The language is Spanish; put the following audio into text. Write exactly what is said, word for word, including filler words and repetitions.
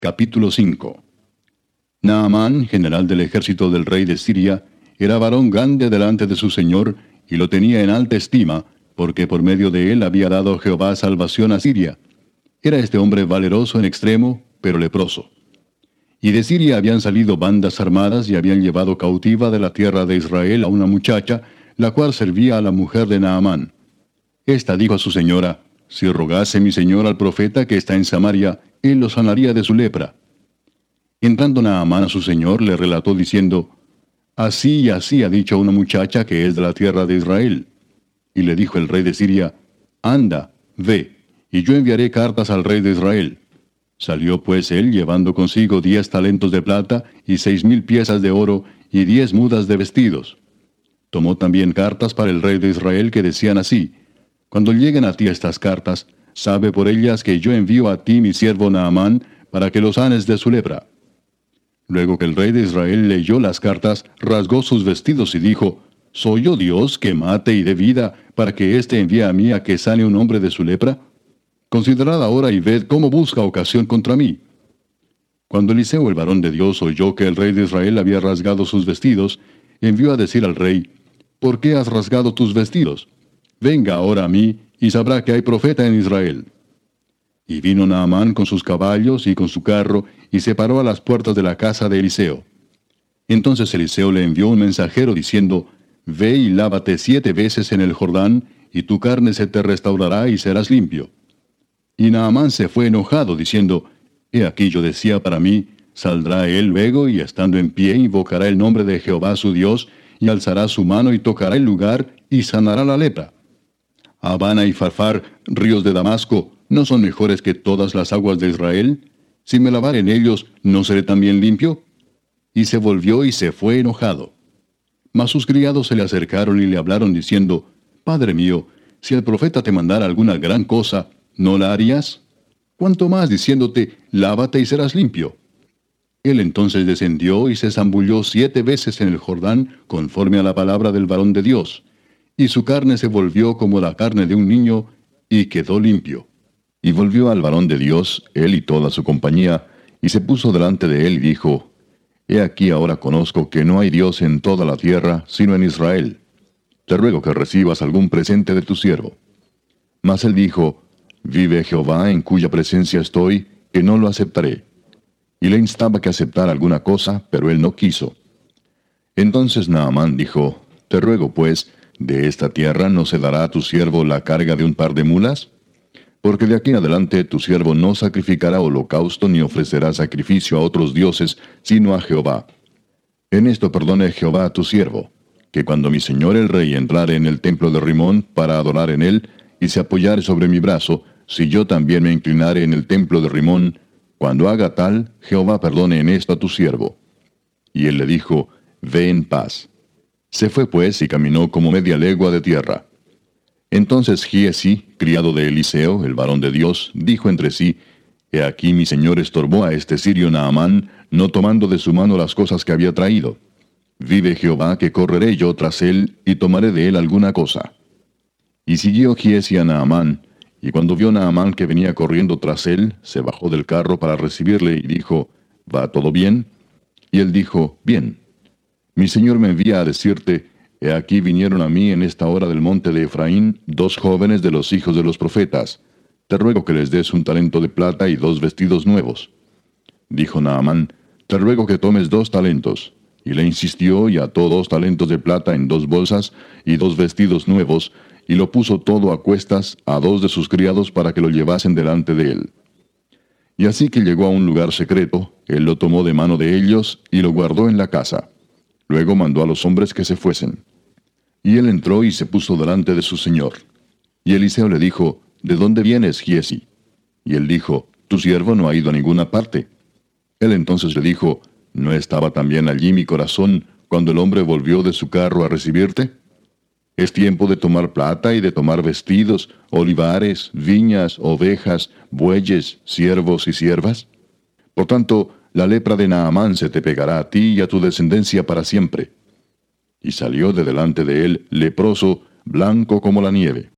Capítulo cinco. Naamán, general del ejército del rey de Siria, era varón grande delante de su señor, y lo tenía en alta estima, porque por medio de él había dado Jehová salvación a Siria. Era este hombre valeroso en extremo, pero leproso. Y de Siria habían salido bandas armadas y habían llevado cautiva de la tierra de Israel a una muchacha, la cual servía a la mujer de Naamán. Esta dijo a su señora: si rogase mi señor al profeta que está en Samaria, él lo sanaría de su lepra. Entrando Naamán a su señor, le relató diciendo: así y así ha dicho una muchacha que es de la tierra de Israel. Y le dijo el rey de Siria: anda, ve, y yo enviaré cartas al rey de Israel. Salió pues él llevando consigo diez talentos de plata, y seis mil piezas de oro, y diez mudas de vestidos. Tomó también cartas para el rey de Israel que decían así: cuando lleguen a ti estas cartas, sabe por ellas que yo envío a ti mi siervo Naamán, para que lo sanes de su lepra. Luego que el rey de Israel leyó las cartas, rasgó sus vestidos y dijo: ¿soy yo Dios que mate y dé vida, para que éste envíe a mí a que sane un hombre de su lepra? Considerad ahora y ved cómo busca ocasión contra mí. Cuando Eliseo el varón de Dios oyó que el rey de Israel había rasgado sus vestidos, envió a decir al rey: ¿por qué has rasgado tus vestidos? Venga ahora a mí, y sabrá que hay profeta en Israel. Y vino Naamán con sus caballos y con su carro, y se paró a las puertas de la casa de Eliseo. Entonces Eliseo le envió un mensajero diciendo: ve y lávate siete veces en el Jordán, y tu carne se te restaurará y serás limpio. Y Naamán se fue enojado, diciendo: he aquí yo decía para mí: saldrá él luego, y estando en pie invocará el nombre de Jehová su Dios, y alzará su mano y tocará el lugar, y sanará la lepra. Habana y Farfar, ríos de Damasco, ¿no son mejores que todas las aguas de Israel? Si me lavare en ellos, ¿no seré también limpio? Y se volvió y se fue enojado. Mas sus criados se le acercaron y le hablaron diciendo: Padre mío, si el profeta te mandara alguna gran cosa, ¿no la harías? ¿Cuánto más diciéndote: lávate y serás limpio? Él entonces descendió y se zambulló siete veces en el Jordán, conforme a la palabra del varón de Dios. Y su carne se volvió como la carne de un niño, y quedó limpio. Y volvió al varón de Dios, él y toda su compañía, y se puso delante de él y dijo: He aquí ahora conozco que no hay Dios en toda la tierra, sino en Israel. Te ruego que recibas algún presente de tu siervo. Mas él dijo: Vive Jehová, en cuya presencia estoy, que no lo aceptaré. Y le instaba que aceptara alguna cosa, pero él no quiso. Entonces Naamán dijo: Te ruego pues, ¿de esta tierra no se dará a tu siervo la carga de un par de mulas? Porque de aquí en adelante tu siervo no sacrificará holocausto ni ofrecerá sacrificio a otros dioses, sino a Jehová. En esto perdone Jehová a tu siervo, que cuando mi señor el rey entrare en el templo de Rimón para adorar en él, y se apoyare sobre mi brazo, si yo también me inclinare en el templo de Rimón, cuando haga tal, Jehová perdone en esto a tu siervo. Y él le dijo: Ve en paz. Se fue pues y caminó como media legua de tierra. Entonces Giezi, criado de Eliseo, el varón de Dios, dijo entre sí: He aquí mi señor estorbó a este sirio Naamán, no tomando de su mano las cosas que había traído. Vive Jehová que correré yo tras él, y tomaré de él alguna cosa. Y siguió Giezi a Naamán, y cuando vio Naamán que venía corriendo tras él, se bajó del carro para recibirle y dijo: ¿Va todo bien? Y él dijo: Bien. Mi señor me envía a decirte: He aquí vinieron a mí en esta hora del monte de Efraín dos jóvenes de los hijos de los profetas. Te ruego que les des un talento de plata y dos vestidos nuevos. Dijo Naamán: Te ruego que tomes dos talentos. Y le insistió y ató dos talentos de plata en dos bolsas y dos vestidos nuevos, y lo puso todo a cuestas a dos de sus criados para que lo llevasen delante de él. Y así que llegó a un lugar secreto, él lo tomó de mano de ellos y lo guardó en la casa. Luego mandó a los hombres que se fuesen. Y él entró y se puso delante de su señor. Y Eliseo le dijo: ¿De dónde vienes, Giezi? Y él dijo: Tu siervo no ha ido a ninguna parte. Él entonces le dijo: ¿No estaba también allí mi corazón cuando el hombre volvió de su carro a recibirte? Es tiempo de tomar plata y de tomar vestidos, olivares, viñas, ovejas, bueyes, siervos y siervas. Por tanto, la lepra de Naamán se te pegará a ti y a tu descendencia para siempre. Y salió de delante de él leproso, blanco como la nieve.